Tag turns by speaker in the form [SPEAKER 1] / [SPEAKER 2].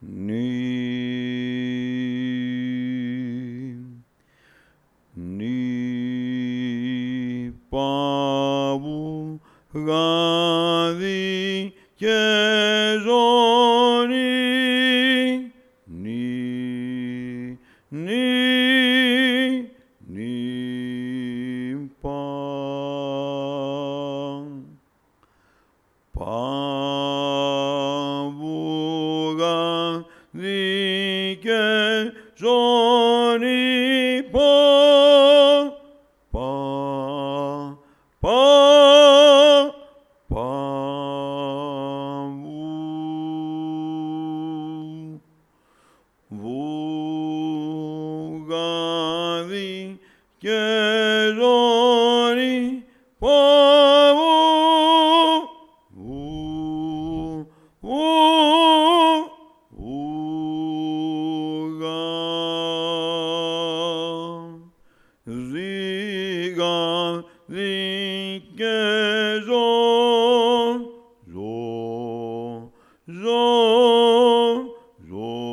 [SPEAKER 1] Νη πάβου γάδι και ζώνη, νη πάβου γάδι και ζώνη, βουγάδι και ζώνη, ζυγάδι και ζω,